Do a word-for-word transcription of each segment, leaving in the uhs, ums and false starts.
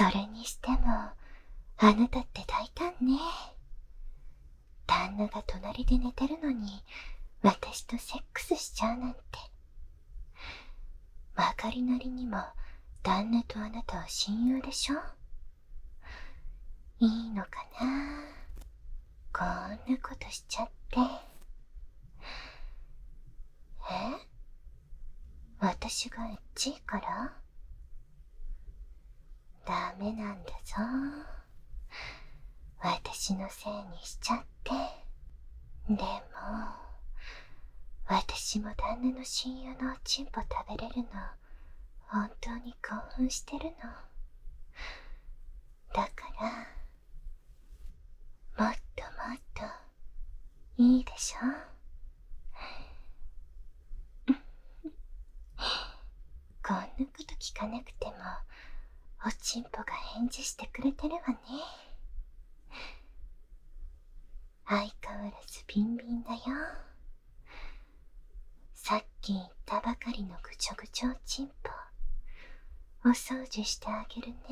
それにしても、あなたって大胆ね。旦那が隣で寝てるのに、私とセックスしちゃうなんて。まかりなりにも、旦那とあなたは親友でしょ？いいのかな？こんなことしちゃって。え？私がエッチいから？ダメなんだぞ。私のせいにしちゃって。でも、私も旦那の親友のおちんぽ食べれるの、本当に興奮してるの。だから、もっともっと、いいでしょ？こんなこと聞かなくても、おちんぽが返事してくれてるわね。相変わらずビンビンだよ。さっき言ったばかりのぐちょぐちょおちんぽ、お掃除してあげるね。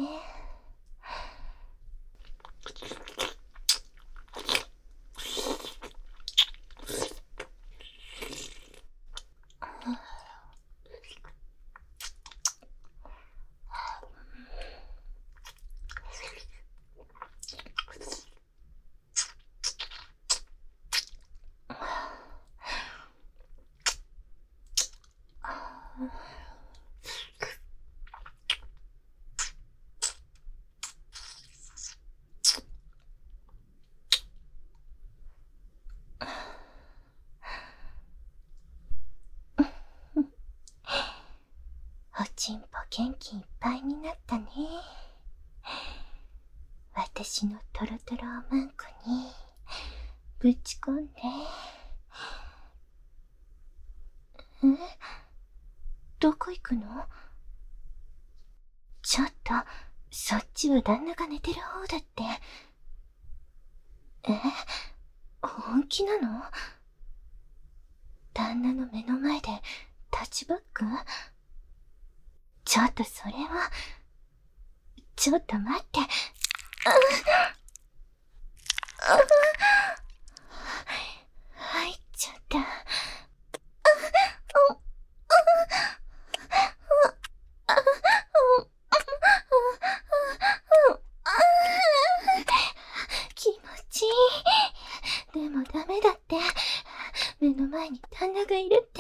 おちんぽ元気いっぱいになったね。私のトロトロおまんこにぶち込んで。え？どこ行くの？ちょっと、そっちは旦那が寝てる方だって。え？本気なの？旦那の目の前でタッチバック？ちょっとそれは、ちょっと待って。入っちゃった。気持ちいい。でもダメだって。目の前に旦那がいるって。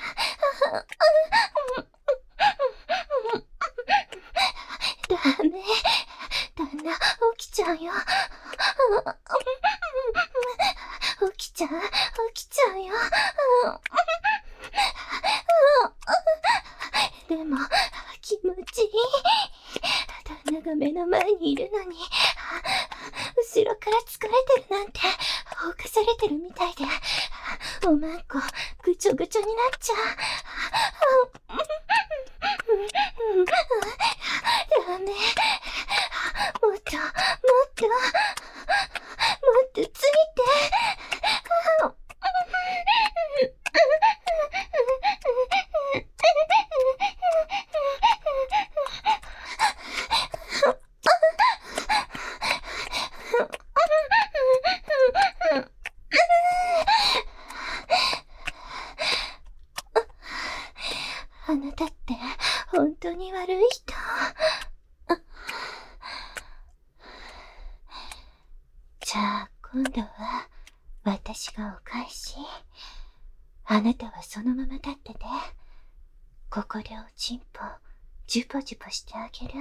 ダメ。旦那、起きちゃうよ。起きちゃう、起きちゃうよ。でも、気持ちいい。旦那が目の前にいるのに、後ろから疲れてるなんて、放かされてるみたいで、おまんこ、ぐちょぐちょになっちゃう。ダメ。もっと、もっと、もっとついて。あなたって本当に悪い人。じゃあ今度は私がお返し。あなたはそのまま立ってて、ここでおちんぽジュポジュポしてあげる。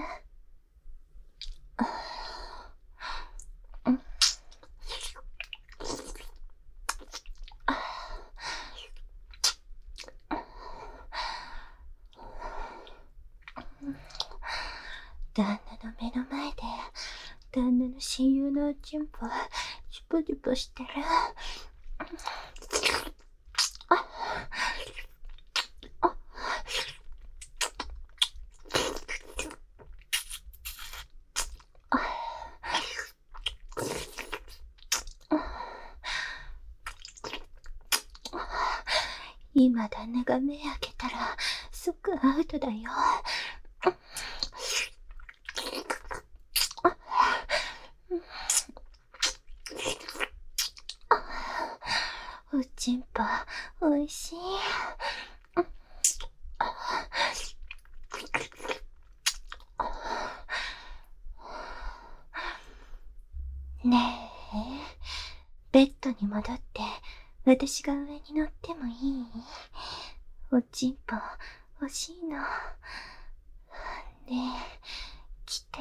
旦那の目の前で旦那の親友のおちんぽジュポジュポしてる。今旦那が目開けたら即アウトだよ。 ちんぽ、おいしい。ねえ、ベッドに戻って、私が上に乗ってもいい？おちんぽ、欲しいの。ねえ、来て。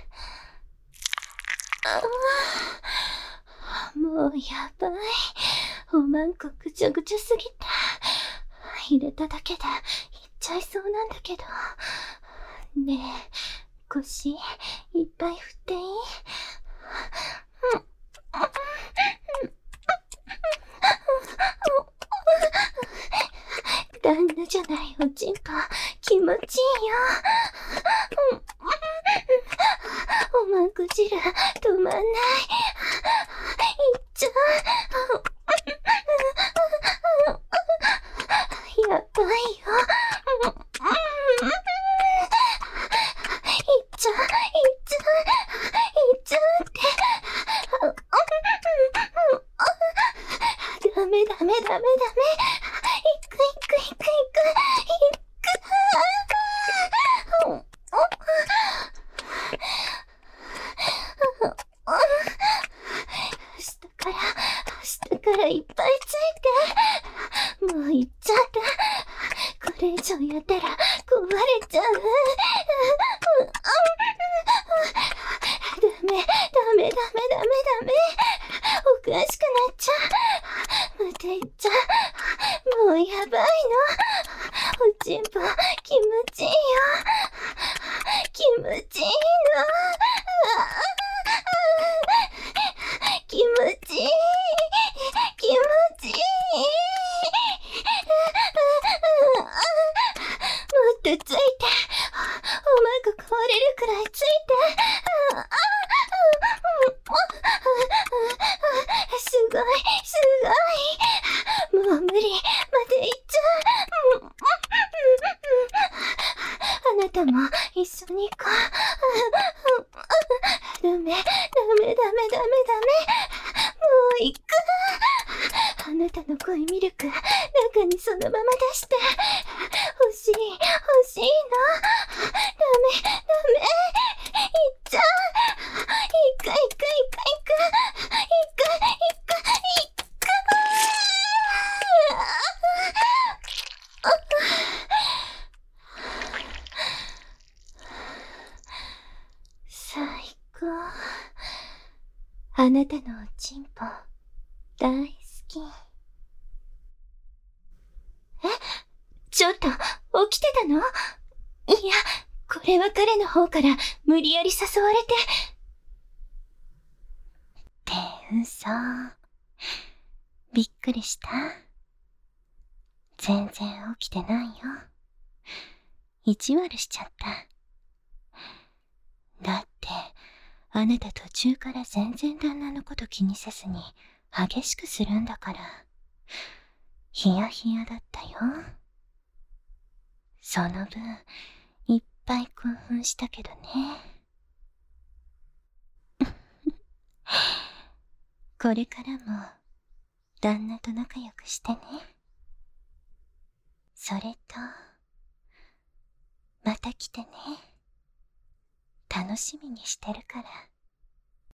もうやばい。おまんこぐちょぐちょすぎた。入れただけでいっちゃいそうなんだけど。ねえ、腰いっぱい振っていい？旦那じゃないおちんぽ、気持ちいいよ。おまんこ汁止まんない。いっちゃう。やばいよ。いっちゃう、いっちゃう、いっちゃうって。ダメダメダメダメ。いくいくいくいく。いく。下から、下からいっぱいついて。もういっちゃった。これ以上やったら壊れちゃう。ダメ、ダメダメダメダメ。おかしくなっちゃう。またいっちゃう。もうやばいの。おちんぽ、気持ちいいよ。気持ちいいの。気持ちいい。気持ちいい。もっとついて。おまんこ壊れるくらいついて。すごい、すごい。もう無理。までいっちゃう。あなたも一緒に行こう。ダメ、ダメダメダメダメ。もう行く。あなたの恋ミルク、中にそのまま出して。欲しい、欲しいの。ダメ、ダメ。行っちゃう。行く、行く、行く、行く。行く、行く、行く。最高。あなたのおちんぽ、大好き。え？ちょっと、起きてたの？いや、これは彼の方から無理やり誘われて。って嘘。びっくりした？全然起きてないよ。意地悪しちゃった。だって、あなた途中から全然旦那のこと気にせずに激しくするんだから。ヒヤヒヤだったよ。その分、いっぱい興奮したけどね。これからも、旦那と仲良くしてね。それと、また来てね。楽しみにしてるから。